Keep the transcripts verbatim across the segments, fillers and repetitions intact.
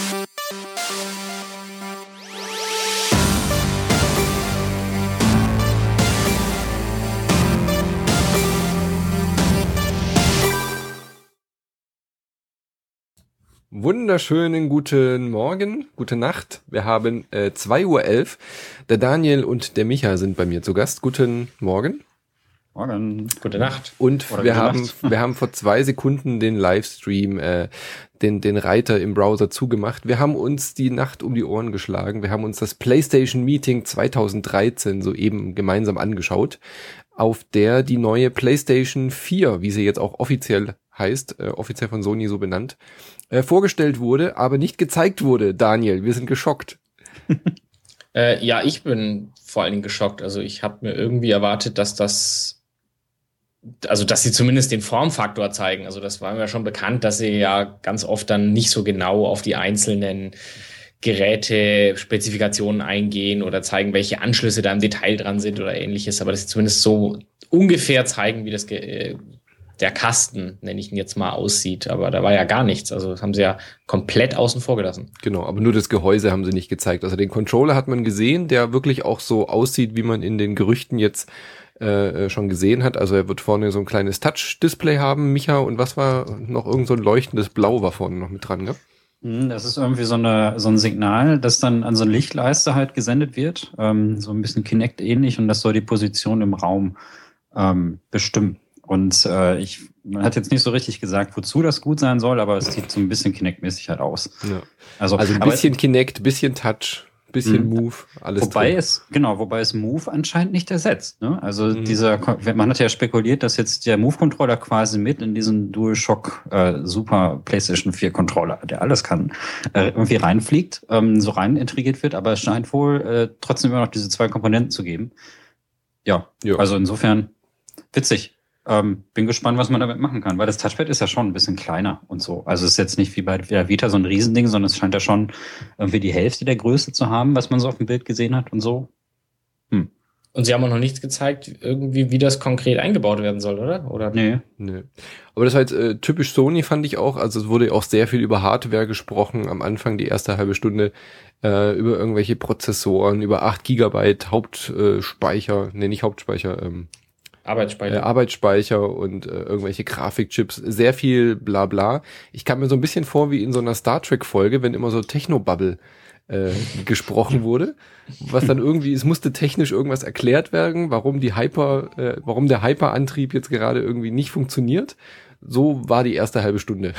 Wunderschönen guten Morgen, gute Nacht. Wir haben äh, zwei Uhr elf. Der Daniel und der Micha sind bei mir zu Gast. Guten Morgen. Morgen. Gute Nacht. Und Oder wir gute haben Nacht. wir haben vor zwei Sekunden den Livestream, äh, den den Reiter im Browser zugemacht. Wir haben uns die Nacht um die Ohren geschlagen. Wir haben uns das PlayStation Meeting zwanzig dreizehn soeben gemeinsam angeschaut, auf der die neue PlayStation vier, wie sie jetzt auch offiziell heißt, äh, offiziell von Sony so benannt, äh, vorgestellt wurde, aber nicht gezeigt wurde. Daniel, wir sind geschockt. äh, ja, ich bin vor allen Dingen geschockt. Also ich habe mir irgendwie erwartet, dass das, also dass sie zumindest den Formfaktor zeigen. Also das war mir schon bekannt, dass sie ja ganz oft dann nicht so genau auf die einzelnen Geräte-Spezifikationen eingehen oder zeigen, welche Anschlüsse da im Detail dran sind oder ähnliches. Aber dass sie zumindest so ungefähr zeigen, wie das Ge- der Kasten, nenne ich ihn jetzt mal, aussieht. Aber da war ja gar nichts. Also das haben sie ja komplett außen vor gelassen. Genau, aber nur das Gehäuse haben sie nicht gezeigt. Also den Controller hat man gesehen, der wirklich auch so aussieht, wie man in den Gerüchten jetzt äh, schon gesehen hat. Also er wird vorne so ein kleines Touch-Display haben, Micha, und was war noch irgend so ein leuchtendes Blau war vorne noch mit dran, ne? Das ist irgendwie so eine so ein Signal, das dann an so eine Lichtleiste halt gesendet wird, ähm, so ein bisschen Kinect-ähnlich, und das soll die Position im Raum ähm, bestimmen. Und äh, ich, man hat jetzt nicht so richtig gesagt, wozu das gut sein soll, aber es sieht so ein bisschen Kinect-mäßig halt aus. Ja. Also, also ein bisschen Kinect, bisschen Touch, bisschen mh. Move, alles Wobei drin. es, genau, wobei es Move anscheinend nicht ersetzt. Ne? Also mhm. dieser, man hat ja spekuliert, dass jetzt der Move-Controller quasi mit in diesen DualShock äh, Super PlayStation vier Controller, der alles kann, äh, irgendwie reinfliegt, ähm, so rein integriert wird, aber es scheint wohl äh, trotzdem immer noch diese zwei Komponenten zu geben. Ja, ja. Also insofern witzig. Ähm, bin gespannt, was man damit machen kann, weil das Touchpad ist ja schon ein bisschen kleiner und so. Also es ist jetzt nicht wie bei der Vita so ein Riesending, sondern es scheint ja schon irgendwie die Hälfte der Größe zu haben, was man so auf dem Bild gesehen hat und so. Hm. Und sie haben auch noch nichts gezeigt, irgendwie, wie das konkret eingebaut werden soll, oder? Oder? Nee. Nee. Aber das war jetzt äh, typisch Sony, fand ich auch. Also es wurde auch sehr viel über Hardware gesprochen am Anfang, die erste halbe Stunde, äh, über irgendwelche Prozessoren, über acht Gigabyte Hauptspeicher, äh, nee, nicht Hauptspeicher, ähm, Arbeitsspeicher. Äh, Arbeitsspeicher und äh, irgendwelche Grafikchips, sehr viel bla bla. Ich kam mir so ein bisschen vor wie in so einer Star Trek Folge, wenn immer so Technobubble äh, gesprochen wurde, was dann irgendwie, es musste technisch irgendwas erklärt werden, warum die Hyper, äh, warum der Hyperantrieb jetzt gerade irgendwie nicht funktioniert. So war die erste halbe Stunde.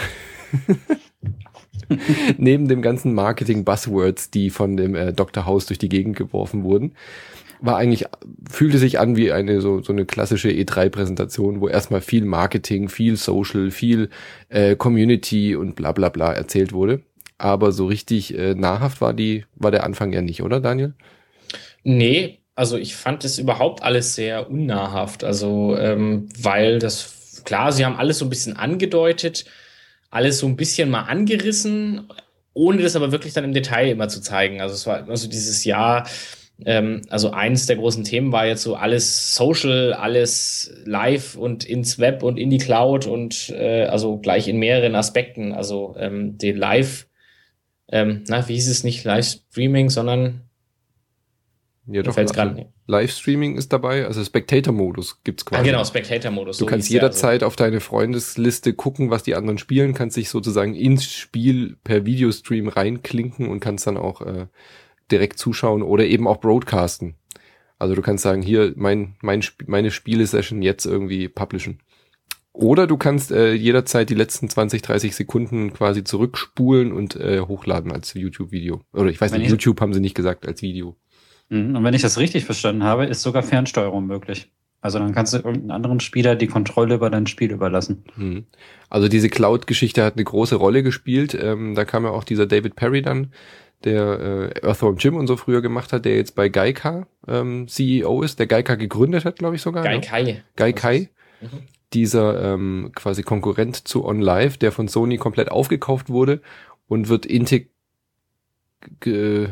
Neben dem ganzen Marketing-Buzzwords, die von dem äh, Doktor House durch die Gegend geworfen wurden, war eigentlich, fühlte sich an wie eine so so eine klassische E drei Präsentation, wo erstmal viel Marketing, viel Social, viel äh, Community und bla bla bla erzählt wurde. Aber so richtig äh, nahrhaft war die, war der Anfang ja nicht, oder Daniel? Nee, also ich fand das überhaupt alles sehr unnahrhaft. Also, ähm, weil das, klar, sie haben alles so ein bisschen angedeutet, alles so ein bisschen mal angerissen, ohne das aber wirklich dann im Detail immer zu zeigen. Also es war also dieses Jahr, ähm, also eins der großen Themen war jetzt so alles Social, alles live und ins Web und in die Cloud und äh, also gleich in mehreren Aspekten. Also ähm, den Live, ähm, na, wie hieß es nicht Live-Streaming, sondern ja, doch, also Livestreaming ist dabei, also Spectator-Modus gibt's quasi. Ah, genau, Spectator-Modus. Du so kannst jederzeit also auf deine Freundesliste gucken, was die anderen spielen, kannst dich sozusagen ins Spiel per Videostream reinklinken und kannst dann auch äh, direkt zuschauen oder eben auch broadcasten. Also du kannst sagen, hier mein mein Sp- meine Spiele-Session jetzt irgendwie publishen. Oder du kannst äh, jederzeit die letzten zwanzig, dreißig Sekunden quasi zurückspulen und äh, hochladen als YouTube-Video. Oder ich weiß nicht, YouTube haben sie nicht gesagt, als Video. Und wenn ich das richtig verstanden habe, ist sogar Fernsteuerung möglich. Also dann kannst du irgendeinen anderen Spieler die Kontrolle über dein Spiel überlassen. Also diese Cloud-Geschichte hat eine große Rolle gespielt. Ähm, da kam ja auch dieser David Perry dann, der äh, Earthworm Jim und so früher gemacht hat, der jetzt bei Gaikai ähm, C E O ist, der Gaikai gegründet hat, glaube ich sogar. Gaikai. Ne? Gaikai. Mhm. Dieser ähm, quasi Konkurrent zu OnLive, der von Sony komplett aufgekauft wurde und wird integ Ge-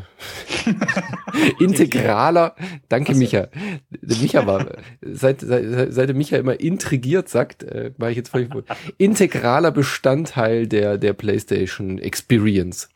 integraler, danke also. Micha. Micha war, seit, seit, seit Micha immer intrigiert sagt, äh, war ich jetzt völlig wohl, integraler Bestandteil der, der PlayStation Experience.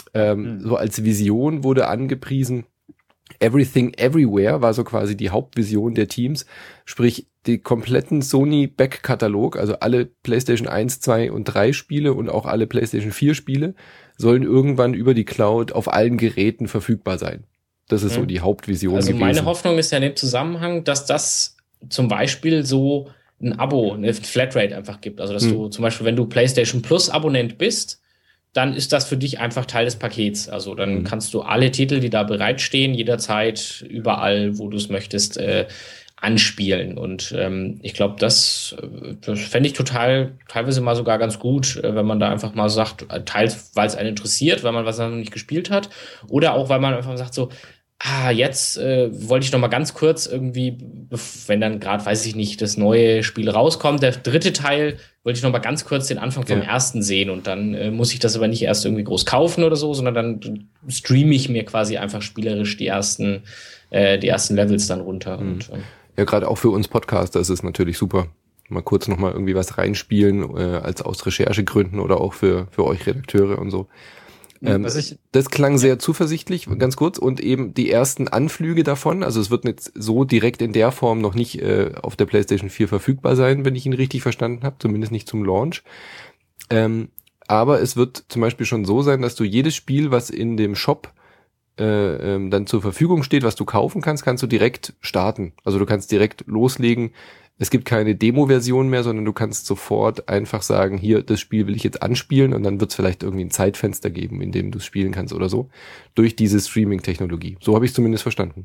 Ähm, mhm. So als Vision wurde angepriesen, Everything Everywhere war so quasi die Hauptvision der Teams, sprich die kompletten Sony Back-Katalog, also alle PlayStation eins, zwei und drei Spiele und auch alle PlayStation vier Spiele sollen irgendwann über die Cloud auf allen Geräten verfügbar sein. Das ist mhm. so die Hauptvision also gewesen. Meine Hoffnung ist ja in dem Zusammenhang, dass das zum Beispiel so ein Abo, eine Flatrate einfach gibt. Also dass mhm. du zum Beispiel, wenn du PlayStation Plus Abonnent bist, dann ist das für dich einfach Teil des Pakets. Also dann mhm. kannst du alle Titel, die da bereitstehen, jederzeit, überall, wo du es möchtest, äh, anspielen. Und ähm, ich glaube, das, das fände ich total, teilweise mal sogar ganz gut, äh, wenn man da einfach mal sagt, äh, teils, weil es einen interessiert, weil man was noch nicht gespielt hat, oder auch, weil man einfach sagt so, ah, jetzt äh, wollte ich noch mal ganz kurz irgendwie, wenn dann gerade, weiß ich nicht, das neue Spiel rauskommt, der dritte Teil, wollte ich noch mal ganz kurz den Anfang vom ja. ersten sehen und dann äh, muss ich das aber nicht erst irgendwie groß kaufen oder so, sondern dann streame ich mir quasi einfach spielerisch die ersten, äh, die ersten Levels dann runter. Mhm. Und, äh, ja, gerade auch für uns Podcaster ist es natürlich super. Mal kurz noch mal irgendwie was reinspielen, äh, als aus Recherchegründen oder auch für für euch Redakteure und so. Ähm, Was ich, das klang sehr zuversichtlich, ganz kurz, und eben die ersten Anflüge davon, also es wird jetzt so direkt in der Form noch nicht äh, auf der PlayStation vier verfügbar sein, wenn ich ihn richtig verstanden habe, zumindest nicht zum Launch. Ähm, aber es wird zum Beispiel schon so sein, dass du jedes Spiel, was in dem Shop äh, ähm, dann zur Verfügung steht, was du kaufen kannst, kannst du direkt starten. Also du kannst direkt loslegen. Es gibt keine Demo-Version mehr, sondern du kannst sofort einfach sagen, hier, das Spiel will ich jetzt anspielen, und dann wird es vielleicht irgendwie ein Zeitfenster geben, in dem du es spielen kannst oder so, durch diese Streaming-Technologie. So habe ich es zumindest verstanden.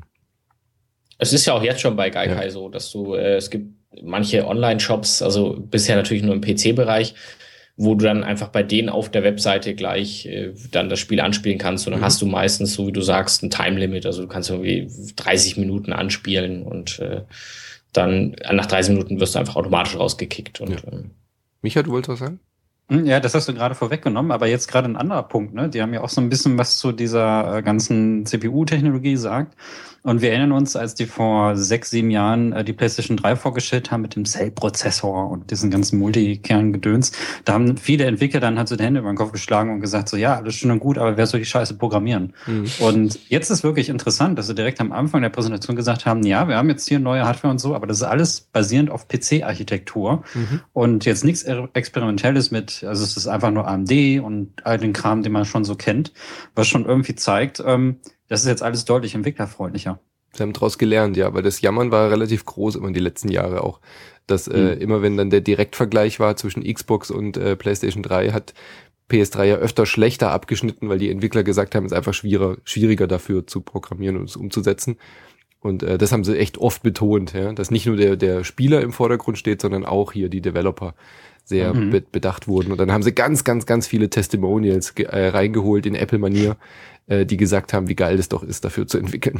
Es ist ja auch jetzt schon bei Gaikai ja. so, dass du, äh, es gibt manche Online-Shops, also bisher natürlich nur im P C-Bereich, wo du dann einfach bei denen auf der Webseite gleich äh, dann das Spiel anspielen kannst, und dann mhm. hast du meistens, so wie du sagst, ein Time-Limit, also du kannst irgendwie dreißig Minuten anspielen und äh, dann nach dreißig Minuten wirst du einfach automatisch rausgekickt. Und, ja. ähm, Micha, du wolltest was sagen? Ja, das hast du gerade vorweggenommen, aber jetzt gerade ein anderer Punkt, ne? Die haben ja auch so ein bisschen was zu dieser äh, ganzen C P U-Technologie sagt. Und wir erinnern uns, als die vor sechs, sieben Jahren äh, die PlayStation drei vorgestellt haben mit dem Cell-Prozessor und diesen ganzen Multikern-Gedöns, da haben viele Entwickler dann halt so die Hände über den Kopf geschlagen und gesagt so, ja, alles schön und gut, aber wer soll die Scheiße programmieren? Mhm. Und jetzt ist wirklich interessant, dass sie direkt am Anfang der Präsentation gesagt haben, ja, wir haben jetzt hier neue Hardware und so, aber das ist alles basierend auf P C-Architektur mhm. und jetzt nichts Experimentelles mit, also es ist einfach nur A M D und all den Kram, den man schon so kennt, was schon irgendwie zeigt, ähm, das ist jetzt alles deutlich entwicklerfreundlicher. Sie haben daraus gelernt, ja, weil das Jammern war relativ groß immer die letzten Jahre auch. Dass äh, mhm. immer wenn dann der Direktvergleich war zwischen Xbox und äh, PlayStation drei, hat P S drei ja öfter schlechter abgeschnitten, weil die Entwickler gesagt haben, es ist einfach schwieriger, schwieriger dafür zu programmieren und es umzusetzen. Und äh, das haben sie echt oft betont, ja, dass nicht nur der der Spieler im Vordergrund steht, sondern auch hier die Developer sehr mhm. be- bedacht wurden. Und dann haben sie ganz, ganz, ganz viele Testimonials ge- äh, reingeholt in Apple-Manier, äh, die gesagt haben, wie geil das doch ist, dafür zu entwickeln.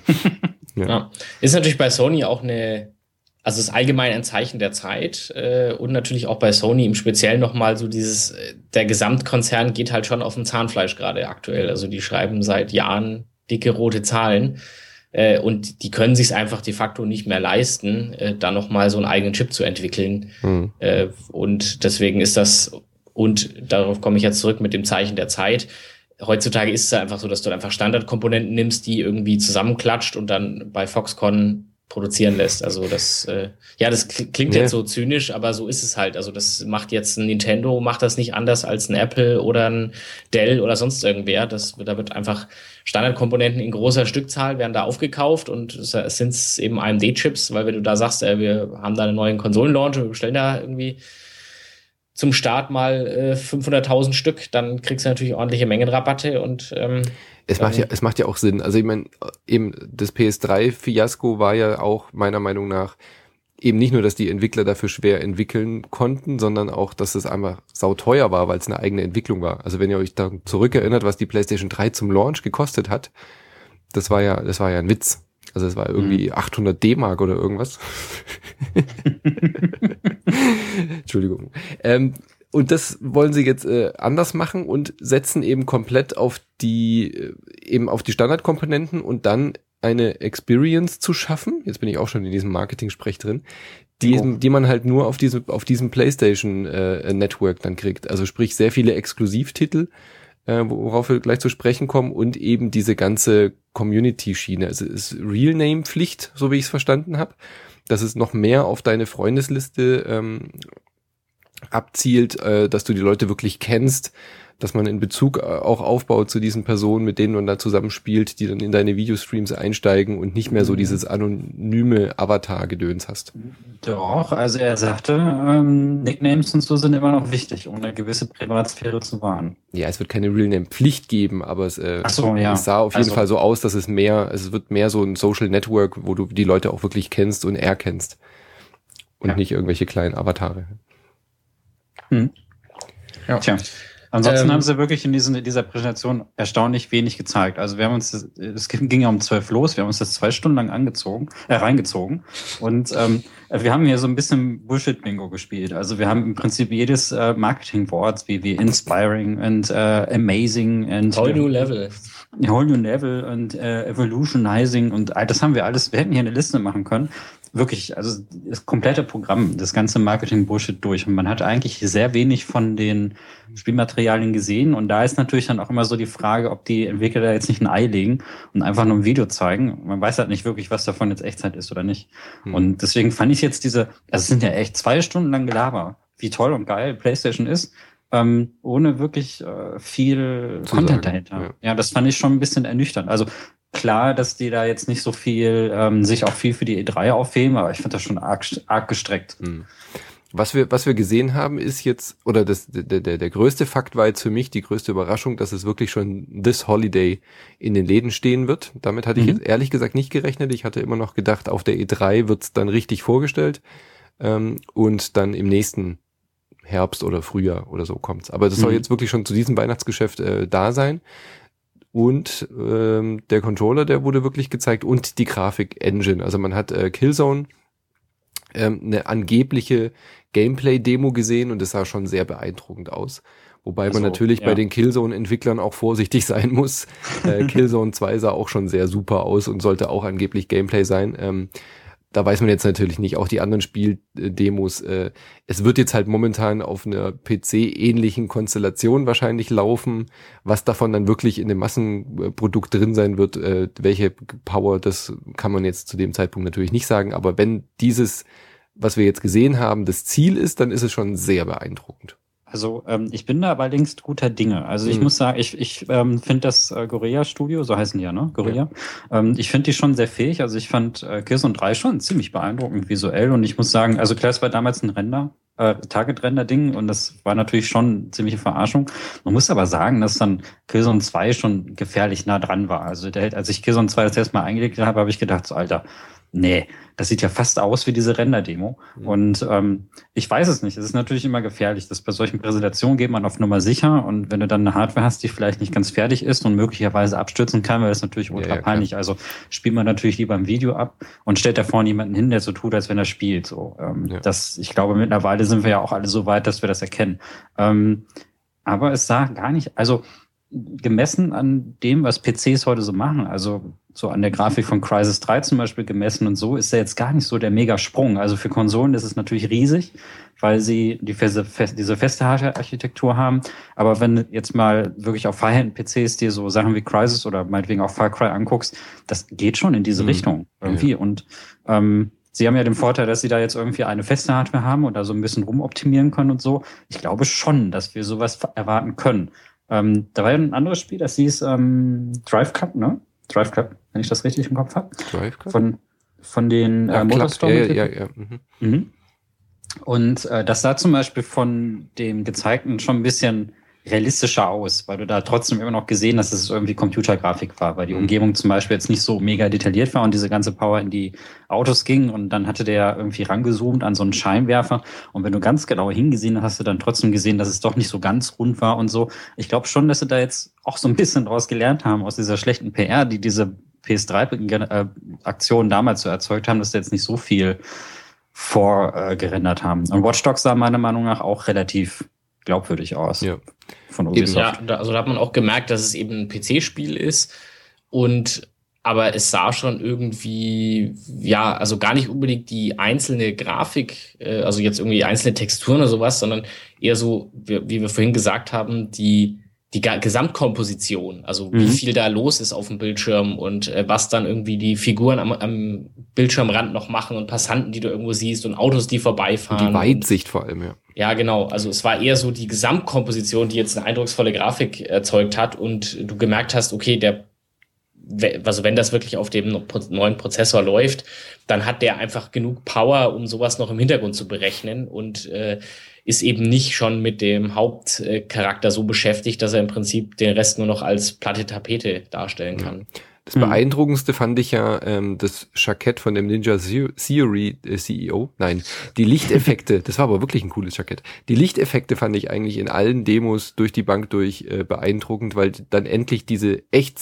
ja. ja. Ist natürlich bei Sony auch eine, also ist allgemein ein Zeichen der Zeit äh, und natürlich auch bei Sony im Speziellen nochmal so dieses, der Gesamtkonzern geht halt schon auf dem Zahnfleisch gerade aktuell. Also die schreiben seit Jahren dicke rote Zahlen. Äh, und die können sich es einfach de facto nicht mehr leisten, äh, da nochmal so einen eigenen Chip zu entwickeln. Mhm. Äh, und deswegen ist das, und darauf komme ich jetzt zurück mit dem Zeichen der Zeit, heutzutage ist es einfach so, dass du einfach Standardkomponenten nimmst, die irgendwie zusammenklatscht und dann bei Foxconn produzieren lässt. Also das, äh, ja, das klingt ja. jetzt so zynisch, aber so ist es halt. Also das macht jetzt ein Nintendo, macht das nicht anders als ein Apple oder ein Dell oder sonst irgendwer. Das, da wird einfach Standardkomponenten in großer Stückzahl werden da aufgekauft und es sind eben A M D-Chips, weil wenn du da sagst, äh, wir haben da einen neuen Konsolenlaunch und wir bestellen da irgendwie zum Start mal äh, fünfhunderttausend Stück, dann kriegst du natürlich ordentliche Mengenrabatte und ähm, es macht ja es macht ja auch Sinn. Also ich meine, eben das P S drei Fiasko war ja auch meiner Meinung nach eben nicht nur, dass die Entwickler dafür schwer entwickeln konnten, sondern auch, dass es einfach sauteuer war, weil es eine eigene Entwicklung war. Also wenn ihr euch da zurückerinnert, was die PlayStation drei zum Launch gekostet hat, das war ja das war ja ein Witz. Also es war irgendwie mhm. achthundert D-Mark oder irgendwas. Entschuldigung. Ähm, und das wollen sie jetzt äh, anders machen und setzen eben komplett auf die äh, eben auf die Standardkomponenten und dann eine Experience zu schaffen. Jetzt bin ich auch schon in diesem Marketing-Sprech drin, die, oh. die man halt nur auf diesem auf diesem PlayStation äh, Network dann kriegt. Also sprich sehr viele Exklusivtitel, äh, worauf wir gleich zu sprechen kommen, und eben diese ganze Community-Schiene. Also es ist Real-Name-Pflicht, so wie ich es verstanden habe, dass es noch mehr auf deine Freundesliste ähm, abzielt, äh, dass du die Leute wirklich kennst, dass man in Bezug auch aufbaut zu diesen Personen, mit denen man da zusammenspielt, die dann in deine Videostreams einsteigen und nicht mehr so dieses anonyme Avatar-Gedöns hast. Doch, also er sagte, ähm, Nicknames und so sind immer noch wichtig, um eine gewisse Privatsphäre zu wahren. Ja, es wird keine Real-Name-Pflicht geben, aber es, äh, Ach so, ja. es sah auf jeden also, Fall so aus, dass es mehr, es wird mehr so ein Social Network, wo du die Leute auch wirklich kennst und erkennst. Und ja. nicht irgendwelche kleinen Avatare. Hm. Ja. Tja. Ansonsten ähm, haben sie wirklich in, diesen, in dieser Präsentation erstaunlich wenig gezeigt. Also wir haben uns, das, es ging ja um zwölf los, wir haben uns das zwei Stunden lang angezogen, äh, reingezogen. Und ähm, wir haben hier so ein bisschen Bullshit-Bingo gespielt. Also wir haben im Prinzip jedes äh, Marketing-Wort wie, wie inspiring und äh, amazing und whole new level. Whole new level und äh, evolutionizing und das haben wir alles, wir hätten hier eine Liste machen können. Wirklich, also das komplette Programm, das ganze Marketing-Bullshit durch. Und man hat eigentlich sehr wenig von den Spielmaterialien gesehen. Und da ist natürlich dann auch immer so die Frage, ob die Entwickler da jetzt nicht ein Ei legen und einfach nur ein Video zeigen. Man weiß halt nicht wirklich, was davon jetzt Echtzeit ist oder nicht. Hm. Und deswegen fand ich jetzt diese, also es sind ja echt zwei Stunden lang Gelaber, wie toll und geil PlayStation ist, ähm, ohne wirklich äh, viel Zu Content sagen, dahinter. Ja. ja, das fand ich schon ein bisschen ernüchternd. Also klar, dass die da jetzt nicht so viel, ähm, sich auch viel für die E drei aufheben, aber ich finde das schon arg, arg gestreckt. Hm. Was wir, was wir gesehen haben, ist jetzt, oder das, der, der, der größte Fakt war jetzt für mich die größte Überraschung, dass es wirklich schon this Holiday in den Läden stehen wird. Damit hatte mhm. ich jetzt ehrlich gesagt nicht gerechnet. Ich hatte immer noch gedacht, auf der E drei wird's dann richtig vorgestellt, ähm, und dann im nächsten Herbst oder Frühjahr oder so kommt's. Aber das mhm. soll jetzt wirklich schon zu diesem Weihnachtsgeschäft äh, da sein. Und ähm, der Controller, der wurde wirklich gezeigt, und die Grafik-Engine. Also man hat äh, Killzone ähm, eine angebliche Gameplay-Demo gesehen und das sah schon sehr beeindruckend aus. Wobei also, man natürlich ja. bei den Killzone-Entwicklern auch vorsichtig sein muss. Äh, Killzone zwei sah auch schon sehr super aus und sollte auch angeblich Gameplay sein. Ähm, da weiß man jetzt natürlich nicht, auch die anderen Spieldemos. Äh, es wird jetzt halt momentan auf einer P C-ähnlichen Konstellation wahrscheinlich laufen. Was davon dann wirklich in dem Massenprodukt drin sein wird, äh, welche Power, das kann man jetzt zu dem Zeitpunkt natürlich nicht sagen. Aber wenn dieses, was wir jetzt gesehen haben, das Ziel ist, dann ist es schon sehr beeindruckend. Also ähm, ich bin da allerdings guter Dinge. Also ich mhm. muss sagen, ich ich ähm, finde das äh, Gorilla-Studio, so heißen die ja, ne? Gorilla. Ja. Ähm, ich finde die schon sehr fähig. Also ich fand äh, Killzone drei schon ziemlich beeindruckend visuell. Und ich muss sagen, also klar, es war damals ein Render, äh, Target-Render-Ding und das war natürlich schon ziemliche Verarschung. Man muss aber sagen, dass dann Killzone zwei schon gefährlich nah dran war. Also der, als ich Killzone zwei das erste Mal eingelegt habe, habe ich gedacht, so Alter, nee, das sieht ja fast aus wie diese Render-Demo. Mhm. Und ähm, ich weiß es nicht. Es ist natürlich immer gefährlich, dass bei solchen Präsentationen geht man auf Nummer sicher und wenn du dann eine Hardware hast, die vielleicht nicht ganz fertig ist und möglicherweise abstürzen kann, weil das natürlich ultra ja, ja, peinlich. Klar. Also spielt man natürlich lieber ein Video ab und stellt da vorne jemanden hin, der so tut, als wenn er spielt. So, ähm, ja. das, ich glaube, mittlerweile sind wir ja auch alle so weit, dass wir das erkennen. Ähm, aber es sah gar nicht, also gemessen an dem, was P Cs heute so machen, also so an der Grafik von Crysis drei zum Beispiel gemessen und so, ist ja jetzt gar nicht so der Mega-Sprung. Also für Konsolen ist es natürlich riesig, weil sie die feste, fest, diese feste Hardware-Architektur haben. Aber wenn du jetzt mal wirklich auf High-End-P Cs dir so Sachen wie Crysis oder meinetwegen auch Far Cry anguckst, das geht schon in diese mhm. Richtung irgendwie. Ja. Und ähm, sie haben ja den Vorteil, dass sie da jetzt irgendwie eine feste Hardware haben und da so ein bisschen rumoptimieren können und so. Ich glaube schon, dass wir sowas erwarten können. Ähm, da war ja ein anderes Spiel, das hieß ähm, Drive Club, ne? Drive Club, wenn ich das richtig im Kopf habe. Drive Club? Von, von den ja, äh, Motorstorm. Ja, ja, ja. Mhm. Mhm. Und äh, das sah zum Beispiel von dem Gezeigten schon ein bisschen realistischer aus, weil du da trotzdem immer noch gesehen hast, dass es irgendwie Computergrafik war, weil die mhm. Umgebung zum Beispiel jetzt nicht so mega detailliert war und diese ganze Power in die Autos ging und dann hatte der irgendwie rangezoomt an so einen Scheinwerfer und wenn du ganz genau hingesehen hast, hast du dann trotzdem gesehen, dass es doch nicht so ganz rund war und so. Ich glaube schon, dass sie da jetzt auch so ein bisschen draus gelernt haben aus dieser schlechten P R, die diese P S drei Aktionen damals so erzeugt haben, dass sie jetzt nicht so viel vorgerendert äh, haben. Und Watch Dogs sah meiner Meinung nach auch relativ glaubwürdig aus. Ja. Von Ubisoft. Ja, da, also da hat man auch gemerkt, dass es eben ein P C-Spiel ist und aber es sah schon irgendwie, ja, also gar nicht unbedingt die einzelne Grafik, äh, also jetzt irgendwie einzelne Texturen oder sowas, sondern eher so, wie, wie wir vorhin gesagt haben, die die Ga- Gesamtkomposition, also Mhm. wie viel da los ist auf dem Bildschirm und äh, was dann irgendwie die Figuren am, am Bildschirmrand noch machen und Passanten, die du irgendwo siehst und Autos, die Und vorbeifahren. die Weitsicht vor allem, ja. Ja, genau. Also es war eher so die Gesamtkomposition, die jetzt eine eindrucksvolle Grafik erzeugt hat und du gemerkt hast, okay, der, we- also wenn das wirklich auf dem no- neuen Prozessor läuft, dann hat der einfach genug Power, um sowas noch im Hintergrund zu berechnen und äh, ist eben nicht schon mit dem Hauptcharakter so beschäftigt, dass er im Prinzip den Rest nur noch als platte Tapete darstellen kann. Das Hm. Beeindruckendste fand ich ja ähm, das Jackett von dem Ninja Theory äh, C E O. Nein, die Lichteffekte, das war aber wirklich ein cooles Jackett. Die Lichteffekte fand ich eigentlich in allen Demos durch die Bank durch äh, beeindruckend, weil dann endlich diese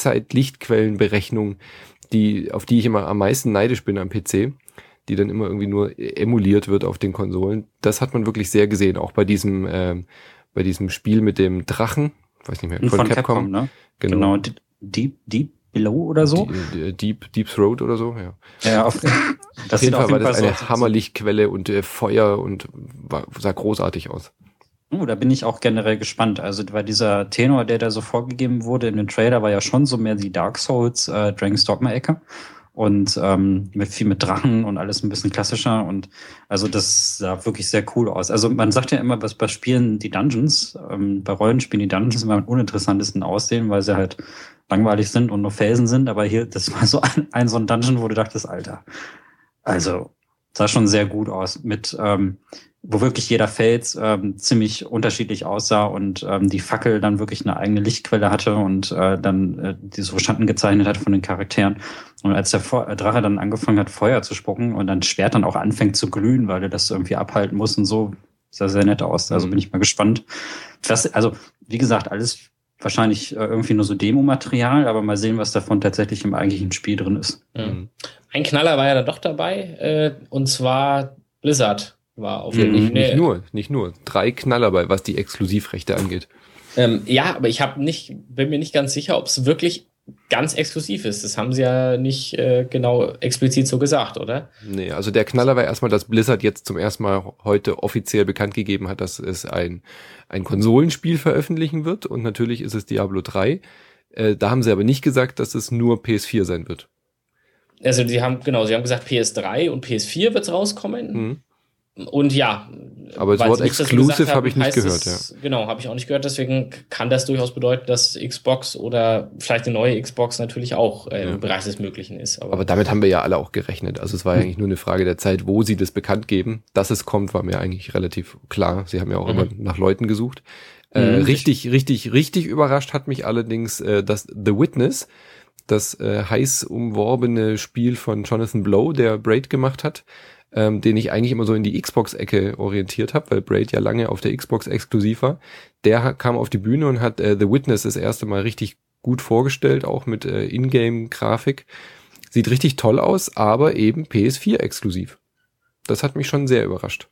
Echtzeit-Lichtquellenberechnung, die, auf die ich immer am meisten neidisch bin am P C, die dann immer irgendwie nur emuliert wird auf den Konsolen, das hat man wirklich sehr gesehen, auch bei diesem ähm, bei diesem Spiel mit dem Drachen, weiß nicht mehr, von, Von Capcom. Capcom, ne? Genau. Genau. D- Deep, Deep Below oder so? Die- die- Deep, Deep Throat oder so, ja. Ja, auf, Auf jeden Fall war das eine so- Hammerlichtquelle und äh, Feuer und war, sah großartig aus. Oh, da bin ich auch generell gespannt. Also, weil dieser Tenor, der da so vorgegeben wurde in den Trailer, war ja schon so mehr die Dark Souls, äh, Dragon's Dogma-Ecke. Und ähm, mit viel mit Drachen und alles ein bisschen klassischer. Und also das sah wirklich sehr cool aus. Also man sagt ja immer, was bei Spielen die Dungeons, ähm, bei Rollenspielen die Dungeons immer am uninteressantesten aussehen, weil sie halt langweilig sind und nur Felsen sind. Aber hier, das war so ein, ein so ein Dungeon, wo du dachtest, Alter, also sah schon sehr gut aus. Mit ähm, wo wirklich jeder Fels ähm, ziemlich unterschiedlich aussah und ähm, die Fackel dann wirklich eine eigene Lichtquelle hatte und äh, dann äh, die so Schatten gezeichnet hat von den Charakteren. Und als der Fe- äh, Drache dann angefangen hat, Feuer zu spucken und dann Schwert dann auch anfängt zu glühen, weil er das irgendwie abhalten muss und so, sah sehr nett aus. Also bin ich mal gespannt. Das, also, wie gesagt, alles wahrscheinlich äh, irgendwie nur so Demo-Material, aber mal sehen, was davon tatsächlich im eigentlichen Spiel drin ist. Mhm. Ein Knaller war ja dann doch dabei, äh, und zwar Blizzard war auf Ja, jeden nicht, Fall. nicht nur, nicht nur. Drei Knaller bei, was die Exklusivrechte angeht. Ähm, ja, aber ich hab nicht, bin mir nicht ganz sicher, ob es wirklich ganz exklusiv ist. Das haben sie ja nicht äh, genau explizit so gesagt, oder? Nee, also der Knaller war erstmal, dass Blizzard jetzt zum ersten Mal heute offiziell bekannt gegeben hat, dass es ein, ein Konsolenspiel veröffentlichen wird und natürlich ist es Diablo drei. Äh, da haben sie aber nicht gesagt, dass es nur P S vier sein wird. Also sie haben, genau, sie haben gesagt, P S drei und P S vier wird's rauskommen. Mhm. Und ja. Aber das weil Wort sie nicht dazu Exclusive gesagt habe ich nicht heißt gehört, es, ja. Genau, habe ich auch nicht gehört. Deswegen kann das durchaus bedeuten, dass Xbox oder vielleicht eine neue Xbox natürlich auch äh, Ja. im Bereich des Möglichen ist. Aber, Aber damit haben wir ja alle auch gerechnet. Also es war ja eigentlich nur eine Frage der Zeit, wo sie das bekannt geben. Dass es kommt, war mir eigentlich relativ klar. Sie haben ja auch Mhm. immer nach Leuten gesucht. Äh, Mhm. richtig, richtig, richtig überrascht hat mich allerdings äh, das The Witness, das äh, heiß umworbene Spiel von Jonathan Blow, der Braid gemacht hat, ähm, den ich eigentlich immer so in die Xbox-Ecke orientiert habe, weil Braid ja lange auf der Xbox exklusiv war. Der ha- kam auf die Bühne und hat äh, The Witness das erste Mal richtig gut vorgestellt, auch mit äh, Ingame-Grafik. Sieht richtig toll aus, aber eben P S vier exklusiv. Das hat mich schon sehr überrascht.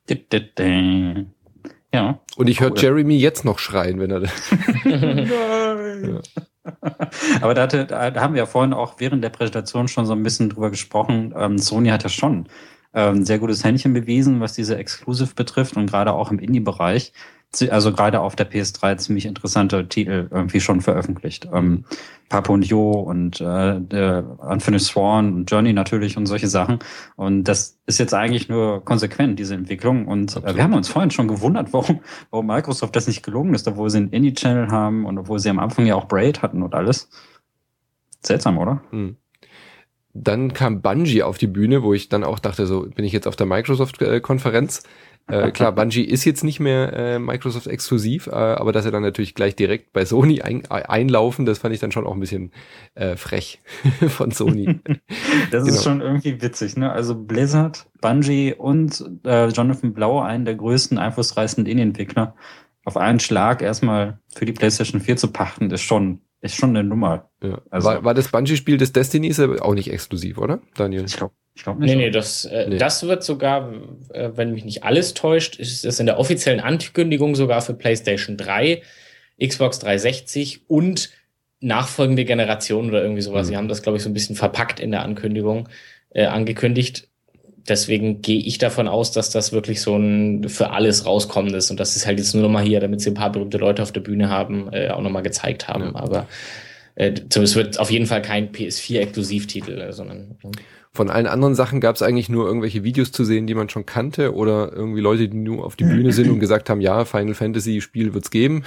Ja. Und ich höre Cool. Jeremy jetzt noch schreien, wenn er da... Nein. Aber da, hatte, da haben wir ja vorhin auch während der Präsentation schon so ein bisschen drüber gesprochen. Ähm, Sony hat ja schon ähm, sehr gutes Händchen bewiesen, was diese Exclusive betrifft und gerade auch im Indie-Bereich. Also gerade auf der P S drei ziemlich interessante Titel irgendwie schon veröffentlicht. Ähm, Papo und Jo und äh, der Unfinished Sworn und Journey natürlich und solche Sachen. Und das ist jetzt eigentlich nur konsequent, diese Entwicklung. Und äh, wir haben uns vorhin schon gewundert, warum, warum Microsoft das nicht gelungen ist, obwohl sie einen Indie-Channel haben und obwohl sie am Anfang ja auch Braid hatten und alles. Seltsam, oder? Hm. Dann kam Bungie auf die Bühne, wo ich dann auch dachte, so bin ich jetzt auf der Microsoft-Konferenz. Äh, klar, Bungie ist jetzt nicht mehr äh, Microsoft exklusiv, äh, aber dass sie dann natürlich gleich direkt bei Sony ein, einlaufen, das fand ich dann schon auch ein bisschen äh, frech von Sony. Das Genau. ist schon irgendwie witzig, ne? Also Blizzard, Bungie und äh, Jonathan Blow, einen der größten, einflussreichsten Indie-Entwickler, auf einen Schlag erstmal für die PlayStation vier zu pachten, ist schon ist schon eine Nummer. Ja. Also- war, war das Bungie-Spiel des Destiny ist aber auch nicht exklusiv, oder, Daniel? Ich glaube ich glaub nicht. Nee, nee, das, äh, Nee. das wird sogar, äh, wenn mich nicht alles täuscht, ist es in der offiziellen Ankündigung sogar für PlayStation drei, Xbox dreihundertsechzig und nachfolgende Generation oder irgendwie sowas. Mhm. Sie haben das, glaube ich, so ein bisschen verpackt in der Ankündigung äh, angekündigt. deswegen gehe ich davon aus, dass das wirklich so ein für alles rauskommendes und das ist halt jetzt nur nochmal hier, damit sie ein paar berühmte Leute auf der Bühne haben, äh, auch nochmal gezeigt haben. Ja. Aber äh, es wird auf jeden Fall kein P S vier Exklusivtitel, äh, sondern von allen anderen Sachen gab es eigentlich nur irgendwelche Videos zu sehen, die man schon kannte oder irgendwie Leute, die nur auf die Bühne sind und gesagt haben, ja, Final Fantasy Spiel wird's geben.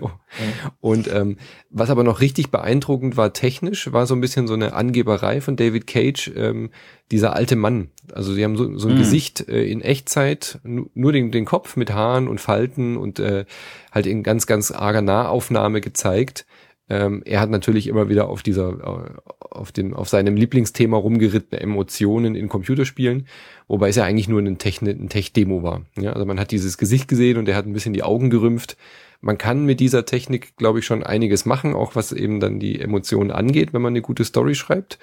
Und ähm, was aber noch richtig beeindruckend war technisch, war so ein bisschen so eine Angeberei von David Cage, ähm, dieser alte Mann. Also sie haben so, so ein mhm. Gesicht äh, in Echtzeit, nu, nur den, den Kopf mit Haaren und Falten und äh, halt in ganz, ganz arger Nahaufnahme gezeigt. Ähm, er hat natürlich immer wieder auf dieser, auf den, auf seinem Lieblingsthema rumgeritten, Emotionen in Computerspielen, wobei es ja eigentlich nur ein Tech, ein Tech-Demo war. Ja, also man hat dieses Gesicht gesehen und er hat ein bisschen die Augen gerümpft. Man kann mit dieser Technik, glaube ich, schon einiges machen, auch was eben dann die Emotionen angeht, wenn man eine gute Story schreibt.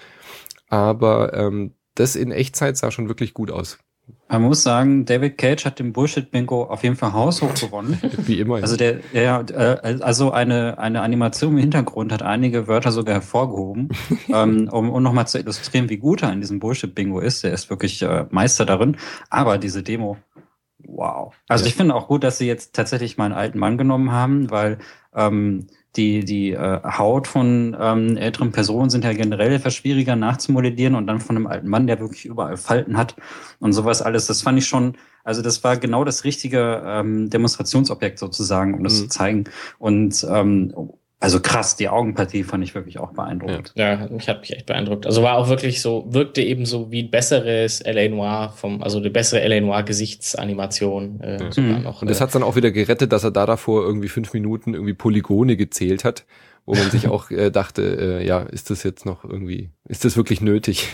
Aber ähm, das in Echtzeit sah schon wirklich gut aus. Man muss sagen, David Cage hat den Bullshit-Bingo auf jeden Fall haushoch gewonnen. Wie immer. Also der, der äh, also eine eine Animation im Hintergrund hat einige Wörter sogar hervorgehoben, ähm, um, um nochmal zu illustrieren, wie gut er in diesem Bullshit-Bingo ist. Der ist wirklich äh, Meister darin. Aber diese Demo, wow. Also ja. Ich finde auch gut, dass sie jetzt tatsächlich mal einen alten Mann genommen haben, weil ähm, die die äh, Haut von ähm, älteren Personen sind ja generell etwas schwieriger nachzumodellieren und dann von einem alten Mann, der wirklich überall Falten hat und sowas alles. Das fand ich schon, also das war genau das richtige ähm, Demonstrationsobjekt sozusagen, um das mhm. zu zeigen. Und ähm, also krass, die Augenpartie fand ich wirklich auch beeindruckend. Ja, ja, mich hat mich echt beeindruckt. Also war auch wirklich so, wirkte eben so wie ein besseres L A Noire vom, also eine bessere L A Noire Gesichtsanimation äh, ja. sogar mhm. noch. Und das hat's dann auch wieder gerettet, dass er da davor irgendwie fünf Minuten irgendwie Polygone gezählt hat, wo man sich auch äh, dachte, äh, ja, ist das jetzt noch irgendwie, ist das wirklich nötig?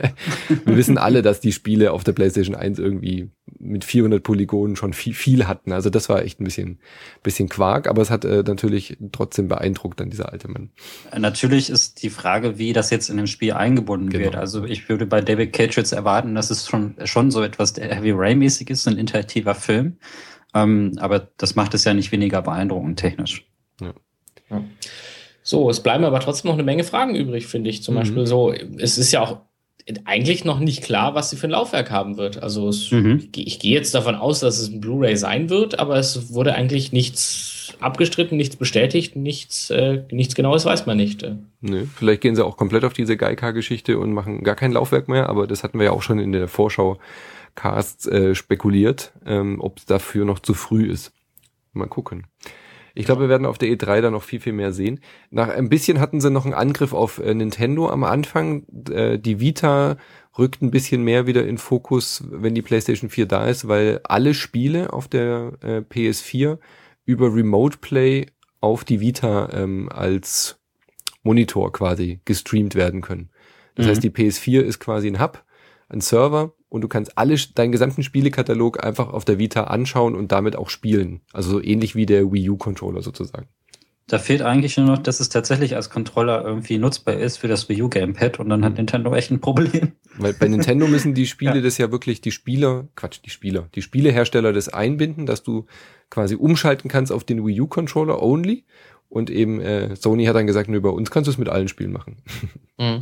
Wir wissen alle, dass die Spiele auf der PlayStation eins irgendwie mit vierhundert Polygonen schon viel, viel hatten. Also das war echt ein bisschen, bisschen Quark, aber es hat äh, natürlich trotzdem beeindruckt dann dieser alte Mann. Natürlich ist die Frage, wie das jetzt in dem Spiel eingebunden genau. wird. Also ich würde bei David Cage jetzt erwarten, dass es schon, schon so etwas Heavy Rain-mäßig ist, ein interaktiver Film. Ähm, aber das macht es ja nicht weniger beeindruckend technisch. Ja. Ja. So, es bleiben aber trotzdem noch eine Menge Fragen übrig, finde ich. Zum mhm. Beispiel so, es ist ja auch eigentlich noch nicht klar, was sie für ein Laufwerk haben wird. Also es, mhm. ich, ich gehe jetzt davon aus, dass es ein Blu-ray sein wird, aber es wurde eigentlich nichts abgestritten, nichts bestätigt, nichts, äh, nichts Genaues weiß man nicht. Nö, vielleicht gehen sie auch komplett auf diese Gaikai-Geschichte und machen gar kein Laufwerk mehr, aber das hatten wir ja auch schon in der Vorschau-Casts äh, spekuliert, ähm, ob es dafür noch zu früh ist. Mal gucken. Ich glaube, wir werden auf der E drei dann noch viel, viel mehr sehen. Nach ein bisschen hatten sie noch einen Angriff auf äh, Nintendo am Anfang. Äh, die Vita rückt ein bisschen mehr wieder in Fokus, wenn die PlayStation vier da ist, weil alle Spiele auf der äh, P S vier über Remote Play auf die Vita ähm, als Monitor quasi gestreamt werden können. Das mhm. heißt, die P S vier ist quasi ein Hub, ein Server, und du kannst alle, deinen gesamten Spielekatalog einfach auf der Vita anschauen und damit auch spielen. Also so ähnlich wie der Wii U-Controller sozusagen. Da fehlt eigentlich nur noch, dass es tatsächlich als Controller irgendwie nutzbar ist für das Wii U-Gamepad und dann hat Nintendo echt ein Problem. Weil bei Nintendo müssen die Spiele ja. das ja wirklich die Spieler, Quatsch, die Spieler, die Spielehersteller das einbinden, dass du quasi umschalten kannst auf den Wii U-Controller only. Und eben äh, Sony hat dann gesagt, nur bei uns kannst du es mit allen Spielen machen. Mhm.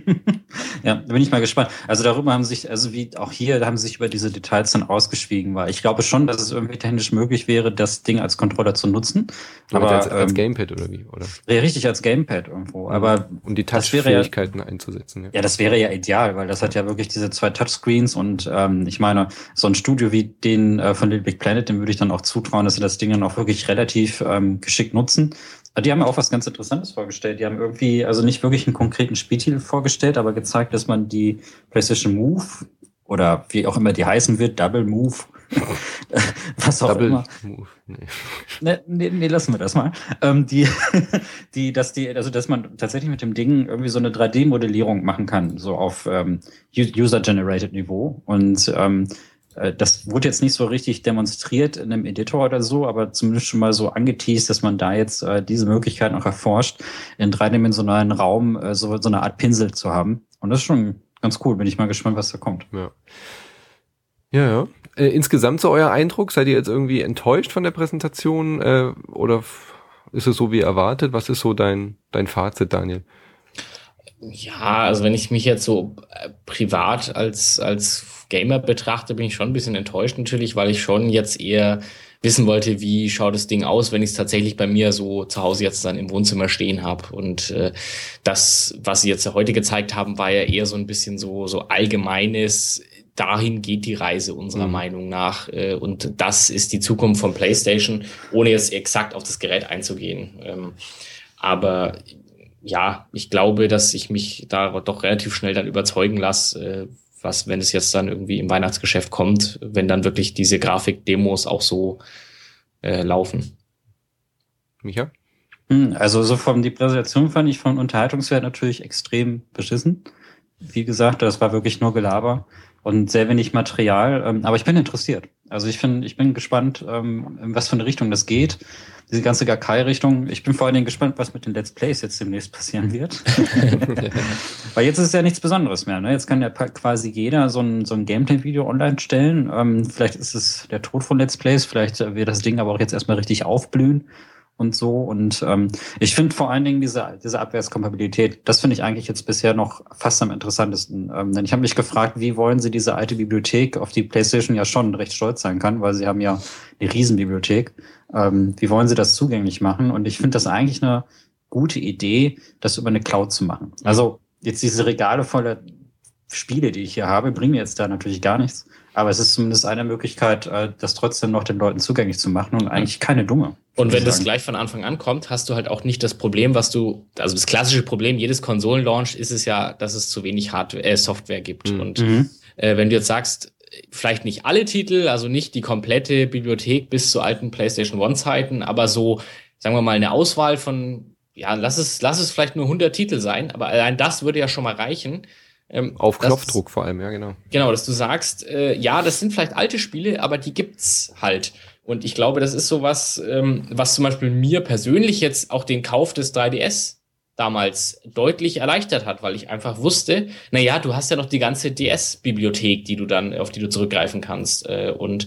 Ja, da bin ich mal gespannt. Also darüber haben sich, also wie auch hier, da haben sie sich über diese Details dann ausgeschwiegen, weil ich glaube schon, dass es irgendwie technisch möglich wäre, das Ding als Controller zu nutzen. Aber als, ähm, als Gamepad oder wie, oder? Ja, richtig, als Gamepad irgendwo. Aber um die Touch-Fähigkeiten ja, einzusetzen. Ja. ja, das wäre ja ideal, weil das hat ja wirklich diese zwei Touchscreens und ähm, ich meine, so ein Studio wie den äh, von Little Big Planet, dem würde ich dann auch zutrauen, dass sie das Ding dann auch wirklich relativ ähm, geschickt nutzen. Die haben ja auch was ganz Interessantes vorgestellt. Die haben irgendwie, also nicht wirklich einen konkreten Spieltitel vorgestellt, aber gezeigt, dass man die PlayStation Move oder wie auch immer die heißen wird, Double Move, was auch Double immer. Move. Nee. Nee, nee, nee, lassen wir das mal. Ähm, die, die, dass die, also dass man tatsächlich mit dem Ding irgendwie so eine drei D-Modellierung machen kann, so auf ähm, User-Generated Niveau. Und ähm, das wurde jetzt nicht so richtig demonstriert in einem Editor oder so, aber zumindest schon mal so angeteased, dass man da jetzt äh, diese Möglichkeit noch erforscht, in dreidimensionalen Raum äh, so, so eine Art Pinsel zu haben. Und das ist schon ganz cool. Bin ich mal gespannt, was da kommt. Ja, ja. ja. Äh, insgesamt so euer Eindruck? Seid ihr jetzt irgendwie enttäuscht von der Präsentation äh, oder ist es so wie erwartet? Was ist so dein dein Fazit, Daniel? Ja, also wenn ich mich jetzt so äh, privat als, als Gamer betrachte, bin ich schon ein bisschen enttäuscht natürlich, weil ich schon jetzt eher wissen wollte, wie schaut das Ding aus, wenn ich es tatsächlich bei mir so zu Hause jetzt dann im Wohnzimmer stehen habe. Und äh, das, was sie jetzt heute gezeigt haben, war ja eher so ein bisschen so, so allgemeines, dahin geht die Reise unserer Mhm. Meinung nach. Äh, und das ist die Zukunft von PlayStation, ohne jetzt exakt auf das Gerät einzugehen. Ähm, aber ja, ich glaube, dass ich mich da doch relativ schnell dann überzeugen lasse, äh, was, wenn es jetzt dann irgendwie im Weihnachtsgeschäft kommt, wenn dann wirklich diese Grafikdemos auch so äh, laufen. Micha? Hm, Also so von die Präsentation fand ich von Unterhaltungswert natürlich extrem beschissen. Wie gesagt, das war wirklich nur Gelaber und sehr wenig Material. Ähm, aber ich bin interessiert. Also ich finde, ich bin gespannt, ähm, in was für eine Richtung das geht. Diese ganze Gakai-Richtung. Ich bin vor allen Dingen gespannt, was mit den Let's Plays jetzt demnächst passieren wird. Weil jetzt ist es ja nichts Besonderes mehr. Ne? Jetzt kann ja pa- quasi jeder so ein, so ein Gameplay-Video online stellen. Ähm, vielleicht ist es der Tod von Let's Plays. Vielleicht äh, wird das Ding aber auch jetzt erstmal richtig aufblühen und so. Und ähm, ich finde vor allen Dingen diese, diese Abwärtskompatibilität, das finde ich eigentlich jetzt bisher noch fast am interessantesten. Ähm, denn ich habe mich gefragt, wie wollen sie diese alte Bibliothek, auf die PlayStation ja schon recht stolz sein kann, weil sie haben ja eine Riesenbibliothek. Ähm, wie wollen sie das zugänglich machen? Und ich finde das eigentlich eine gute Idee, das über eine Cloud zu machen. Also jetzt diese Regale voller Spiele, die ich hier habe, bringen mir jetzt da natürlich gar nichts. Aber es ist zumindest eine Möglichkeit, äh, das trotzdem noch den Leuten zugänglich zu machen und eigentlich keine dumme. Und wenn das sagen. gleich von Anfang an kommt, hast du halt auch nicht das Problem, was du, also das klassische Problem jedes Konsolenlaunch ist es ja, dass es zu wenig Hardware, äh, Software gibt. Mhm. Und Mhm. äh, wenn du jetzt sagst, vielleicht nicht alle Titel, also nicht die komplette Bibliothek bis zu alten PlayStation One Zeiten, aber so, sagen wir mal, eine Auswahl von, ja, lass es, lass es vielleicht nur hundert Titel sein, aber allein das würde ja schon mal reichen. Ähm, Auf dass- Knopfdruck vor allem, ja, genau. Genau, dass du sagst, äh, ja, das sind vielleicht alte Spiele, aber die gibt's halt. Und ich glaube, das ist sowas, ähm, was zum Beispiel mir persönlich jetzt auch den Kauf des drei D S damals deutlich erleichtert hat, weil ich einfach wusste, na ja, du hast ja noch die ganze D S-Bibliothek, die du dann, auf die du zurückgreifen kannst. Äh, und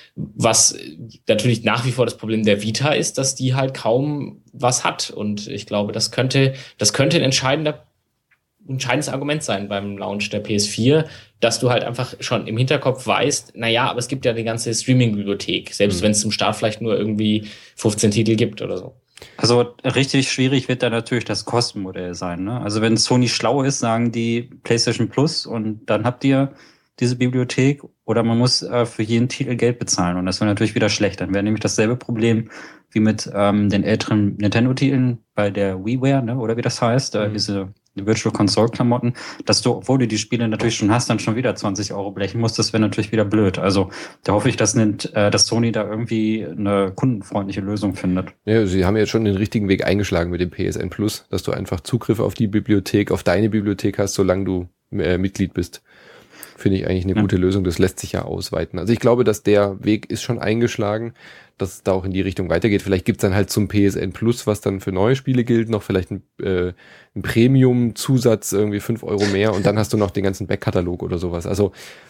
was natürlich nach wie vor das Problem der Vita ist, dass die halt kaum was hat. Und ich glaube, das könnte, das könnte ein entscheidender entscheidendes Argument sein beim Launch der P S vier, dass du halt einfach schon im Hinterkopf weißt, na ja, aber es gibt ja die ganze Streaming-Bibliothek, selbst Mhm. wenn es zum Start vielleicht nur irgendwie fünfzehn Titel gibt oder so. Also richtig schwierig wird da natürlich das Kostenmodell sein. Ne? Also wenn Sony schlau ist, sagen die PlayStation Plus und dann habt ihr diese Bibliothek oder man muss äh, für jeden Titel Geld bezahlen und das wäre natürlich wieder schlecht. Dann wäre nämlich dasselbe Problem wie mit ähm, den älteren Nintendo-Titeln bei der WiiWare, ne? Oder wie das heißt, äh, Mhm. diese Virtual Console-Klamotten, dass du, obwohl du die Spiele natürlich schon hast, dann schon wieder zwanzig Euro blechen musst, das wäre natürlich wieder blöd. Also da hoffe ich, dass, nimmt, äh, dass Sony da irgendwie eine kundenfreundliche Lösung findet. Ja, sie haben jetzt schon den richtigen Weg eingeschlagen mit dem P S N Plus, dass du einfach Zugriff auf die Bibliothek, auf deine Bibliothek hast, solange du äh, Mitglied bist. Finde ich eigentlich eine Ja. gute Lösung. Das lässt sich ja ausweiten. Also ich glaube, dass der Weg ist schon eingeschlagen, dass es da auch in die Richtung weitergeht. Vielleicht gibt's dann halt zum P S N Plus, was dann für neue Spiele gilt, noch vielleicht ein, äh, ein Premium-Zusatz, irgendwie fünf Euro mehr und dann hast du noch den ganzen Backkatalog oder sowas. Also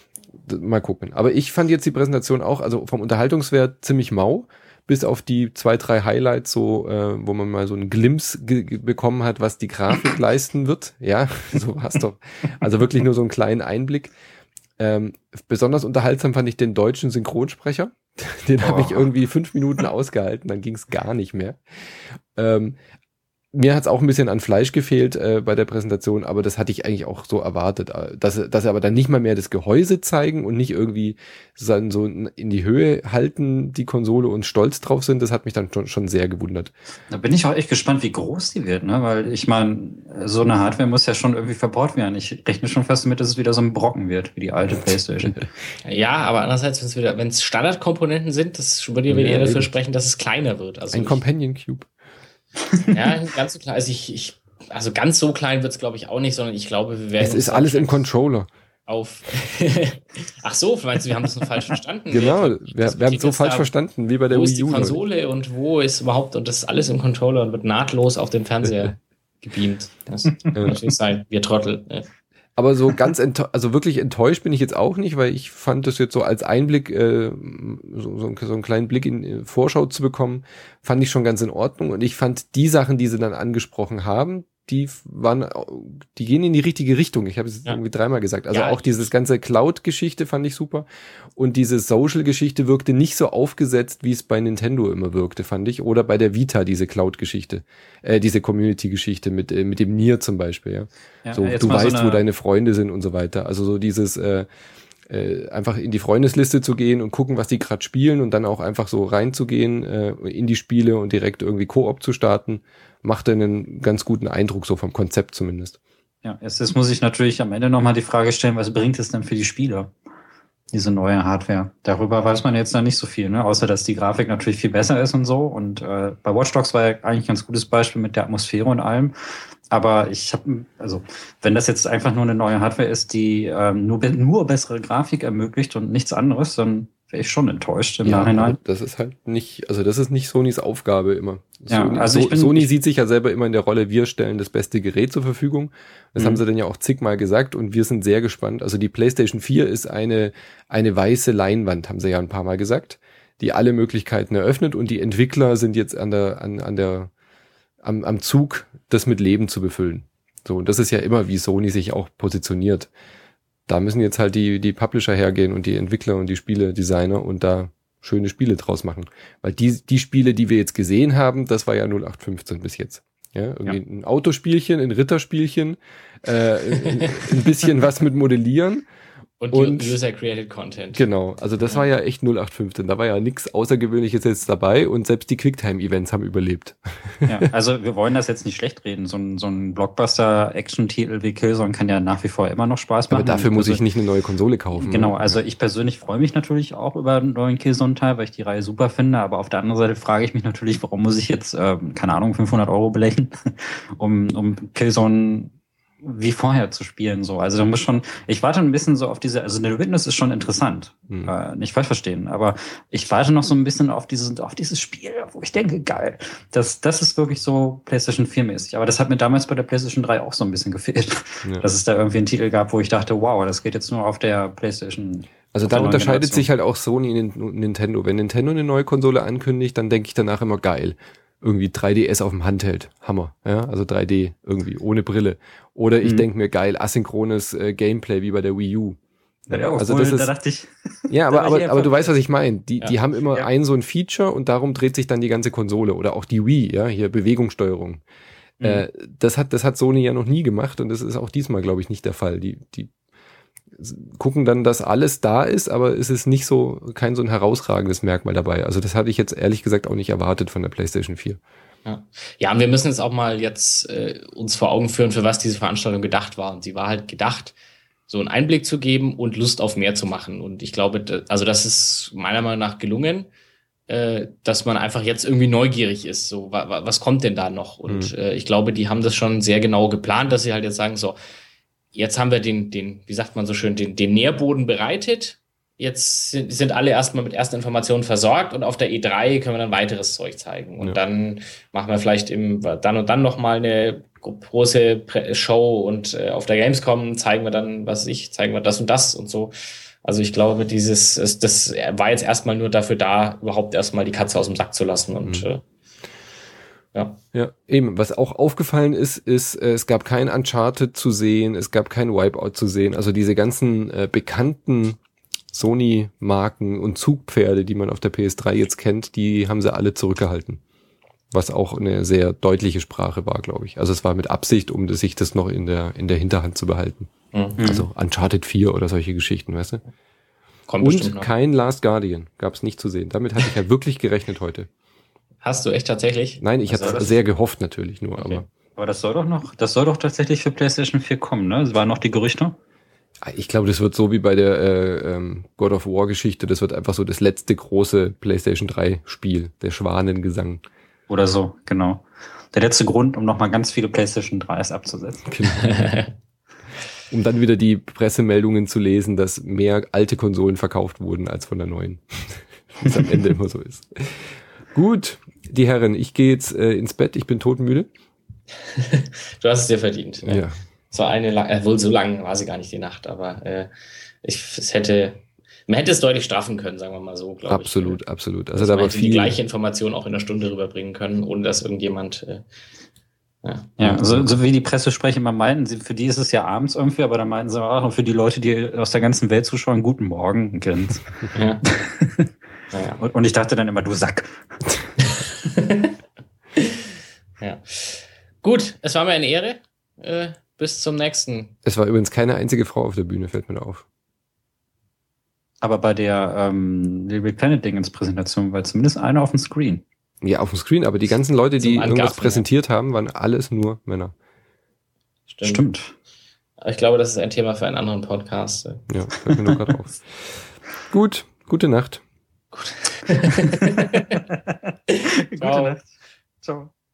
d- mal gucken. Aber ich fand jetzt die Präsentation auch, also vom Unterhaltungswert ziemlich mau, bis auf die zwei, drei Highlights, so, äh, wo man mal so einen Glimpse ge- ge- bekommen hat, was die Grafik leisten wird. Ja, so war's doch. Also wirklich nur so einen kleinen Einblick. Ähm, besonders unterhaltsam fand ich den deutschen Synchronsprecher. Den habe ich Oh. irgendwie fünf Minuten ausgehalten, dann ging's gar nicht mehr. Ähm, mir hat's auch ein bisschen an Fleisch gefehlt äh, bei der Präsentation, aber das hatte ich eigentlich auch so erwartet. Äh, Dass, dass sie aber dann nicht mal mehr das Gehäuse zeigen und nicht irgendwie so so in die Höhe halten, die Konsole, und stolz drauf sind, das hat mich dann schon, schon sehr gewundert. Da bin ich auch echt gespannt, wie groß die wird, ne? Weil ich meine, so eine Hardware muss ja schon irgendwie verbaut werden. Ich rechne schon fast damit, dass es wieder so ein Brocken wird, wie die alte PlayStation. Ja, aber andererseits, wenn es wieder, wenn es Standardkomponenten sind, das würde ja Ja, eher dafür eben. sprechen, dass es kleiner wird. Also Ein ich, Companion Cube. ja, ganz so klein. Also ich, ich, also ganz so klein wird es, glaube ich, auch nicht, sondern ich glaube, wir werden Es uns ist alles im wahrscheinlich Controller. auf. Ach so, meinst du, wir haben das nur falsch verstanden? Genau, Wir- wir, wir haben diskutieren so jetzt falsch da, verstanden, wie bei der Wo ist Wii die U. Konsole und wo ist überhaupt, und das ist alles im Controller und wird nahtlos auf den Fernseher gebeamt. Das kann natürlich sein, wir Trottel. Ja. Aber so ganz enttäuscht, also wirklich enttäuscht bin ich jetzt auch nicht, weil ich fand das jetzt so als Einblick, äh, so, so, so einen kleinen Blick in äh, Vorschau zu bekommen, fand ich schon ganz in Ordnung. Und ich fand die Sachen, die sie dann angesprochen haben, die waren, die gehen in die richtige Richtung. Ich habe es ja. irgendwie dreimal gesagt. Also ja, auch dieses ganze Cloud-Geschichte fand ich super. Und diese Social-Geschichte wirkte nicht so aufgesetzt, wie es bei Nintendo immer wirkte, fand ich. Oder bei der Vita, diese Cloud-Geschichte. Äh, diese Community-Geschichte mit, äh, mit dem Nier zum Beispiel, ja. ja so, du weißt, so eine... wo deine Freunde sind und so weiter. Also so dieses, äh, äh, einfach in die Freundesliste zu gehen und gucken, was die gerade spielen und dann auch einfach so reinzugehen äh, in die Spiele und direkt irgendwie Koop zu starten, macht einen ganz guten Eindruck, so vom Konzept zumindest. Ja, jetzt, jetzt muss ich natürlich am Ende nochmal die Frage stellen, was bringt es denn für die Spieler, diese neue Hardware? Darüber weiß man jetzt noch nicht so viel, ne? Außer dass die Grafik natürlich viel besser ist und so. Und äh, bei Watch Dogs war ja eigentlich ein ganz gutes Beispiel mit der Atmosphäre und allem. Aber ich habe, also wenn das jetzt einfach nur eine neue Hardware ist, die ähm, nur, nur bessere Grafik ermöglicht und nichts anderes, dann wäre ich schon enttäuscht im ja, Nachhinein. Das ist halt nicht, also das ist nicht Sonys Aufgabe immer. Ja, Sony, also ich bin, Sony ich, sieht sich ja selber immer in der Rolle, wir stellen das beste Gerät zur Verfügung. Das mhm. haben sie dann ja auch zigmal gesagt und wir sind sehr gespannt. Also die PlayStation vier ist eine, eine weiße Leinwand, haben sie ja ein paar Mal gesagt, die alle Möglichkeiten eröffnet und die Entwickler sind jetzt an der, an, an der, am, am Zug, das mit Leben zu befüllen. So, und das ist ja immer, wie Sony sich auch positioniert. Da müssen jetzt halt die, die Publisher hergehen und die Entwickler und die Spieledesigner und da schöne Spiele draus machen. Weil die, die Spiele, die wir jetzt gesehen haben, das war ja null acht fünfzehn bis jetzt. Ja, irgendwie ja. ein Autospielchen, ein Ritterspielchen, äh, ein, ein bisschen was mit Modellieren. Und, und User-Created Content. Genau, also das ja. war ja echt null acht fünfzehn. Da war ja nichts Außergewöhnliches jetzt dabei und selbst die Quicktime-Events haben überlebt. Ja, also wir wollen das jetzt nicht schlecht reden. So ein, so ein Blockbuster-Action-Titel wie Killzone kann ja nach wie vor immer noch Spaß machen. Aber dafür muss ich nicht eine neue Konsole kaufen. Genau, also ich persönlich freue mich natürlich auch über einen neuen Killzone-Teil, weil ich die Reihe super finde. Aber auf der anderen Seite frage ich mich natürlich, warum muss ich jetzt, äh, keine Ahnung, fünfhundert Euro blechen, um, um Killzone wie vorher zu spielen, so. Also da muss schon, ich warte ein bisschen so auf diese, also The Witness ist schon interessant, mhm. äh, nicht falsch verstehen, aber ich warte noch so ein bisschen auf dieses, auf dieses Spiel, wo ich denke, geil, das, das ist wirklich so PlayStation vier mäßig, aber das hat mir damals bei der PlayStation drei auch so ein bisschen gefehlt, ja. dass es da irgendwie einen Titel gab, wo ich dachte, wow, das geht jetzt nur auf der PlayStation. Also da unterscheidet sich halt auch Sony und Nintendo. Wenn Nintendo eine neue Konsole ankündigt, dann denke ich danach immer geil. Irgendwie drei D S auf dem Handheld. Hammer. Ja, also drei D irgendwie, ohne Brille. Oder ich mhm. denke mir geil, asynchrones äh, Gameplay wie bei der Wii U. Ja, ja, also das ist, da dachte ich. Ja, aber, aber, aber du weißt, was ich meine. Die, ja. die haben immer ja. ein so ein Feature und darum dreht sich dann die ganze Konsole. Oder auch die Wii, ja, hier Bewegungssteuerung. Mhm. Äh, das hat, das hat Sony ja noch nie gemacht und das ist auch diesmal, glaube ich, nicht der Fall. Die, die gucken dann, dass alles da ist, aber es ist nicht so, kein so ein herausragendes Merkmal dabei. Also das hatte ich jetzt ehrlich gesagt auch nicht erwartet von der PlayStation vier. Ja, ja, und wir müssen jetzt auch mal jetzt äh, uns vor Augen führen, für was diese Veranstaltung gedacht war. Und sie war halt gedacht, so einen Einblick zu geben und Lust auf mehr zu machen. Und ich glaube, da, also das ist meiner Meinung nach gelungen, äh, dass man einfach jetzt irgendwie neugierig ist. So, wa, wa, was kommt denn da noch? Und mhm. äh, ich glaube, die haben das schon sehr genau geplant, dass sie halt jetzt sagen, so, jetzt haben wir den, den, wie sagt man so schön, den, den Nährboden bereitet. Jetzt sind, sind alle erstmal mit ersten Informationen versorgt und auf der E drei können wir dann weiteres Zeug zeigen. Und ja. dann machen wir vielleicht im, dann und dann nochmal eine große Show und äh, auf der Gamescom zeigen wir dann, was weiß ich, zeigen wir das und das und so. Also ich glaube, dieses, das war jetzt erstmal nur dafür da, überhaupt erstmal die Katze aus dem Sack zu lassen und, mhm. äh, Ja. ja, eben. Was auch aufgefallen ist, ist, äh, es gab kein Uncharted zu sehen, es gab kein Wipeout zu sehen. Also diese ganzen äh, bekannten Sony-Marken und Zugpferde, die man auf der P S drei jetzt kennt, die haben sie alle zurückgehalten. Was auch eine sehr deutliche Sprache war, glaube ich. Also es war mit Absicht, um sich das noch in der in der Hinterhand zu behalten. Mhm. Also Uncharted vier oder solche Geschichten, weißt du? Kommt und kein Last Guardian gab es nicht zu sehen. Damit hatte ich ja wirklich gerechnet heute. Hast du echt tatsächlich? Nein, ich hatte sehr gehofft natürlich nur, okay. aber. Aber das soll doch noch, das soll doch tatsächlich für PlayStation vier kommen, ne? Das waren noch die Gerüchte. Ich glaube, das wird so wie bei der äh, ähm, God of War Geschichte, das wird einfach so das letzte große PlayStation drei Spiel, der Schwanengesang. Oder so, genau. Der letzte Grund, um nochmal ganz viele PlayStation dreis abzusetzen. Genau. Um dann wieder die Pressemeldungen zu lesen, dass mehr alte Konsolen verkauft wurden als von der neuen. Was am Ende immer so ist. Gut, die Herren, ich gehe jetzt äh, ins Bett, ich bin todmüde. Du hast es dir verdient. Ne? Ja. Es war eine, äh, wohl so lang war sie gar nicht die Nacht, aber äh, ich, es hätte, man hätte es deutlich straffen können, sagen wir mal so, glaube ich. Absolut, absolut. Also dass da man war hätte viel. Die gleiche Information auch in einer Stunde rüberbringen können, ohne dass irgendjemand äh, Ja, ja so, so wie die Pressesprecher immer meinten, sie, für die ist es ja abends irgendwie, aber dann meinten sie auch, für die Leute, die aus der ganzen Welt zuschauen, guten Morgen, Kind. Ja. Ja. Und, und ich dachte dann immer, du Sack. Ja. Gut, es war mir eine Ehre. Äh, bis zum nächsten. Es war übrigens keine einzige Frau auf der Bühne, fällt mir da auf. Aber bei der ähm, Little Big Planet Dingens Präsentation war zumindest einer auf dem Screen. Ja, auf dem Screen, aber die ganzen Leute, die irgendwas präsentiert haben, waren alles nur Männer. Stimmt. Stimmt. Ich glaube, das ist ein Thema für einen anderen Podcast. Ja, fällt mir nur gerade auf. Gut, gute Nacht. Gut. Gute Nacht. Ciao.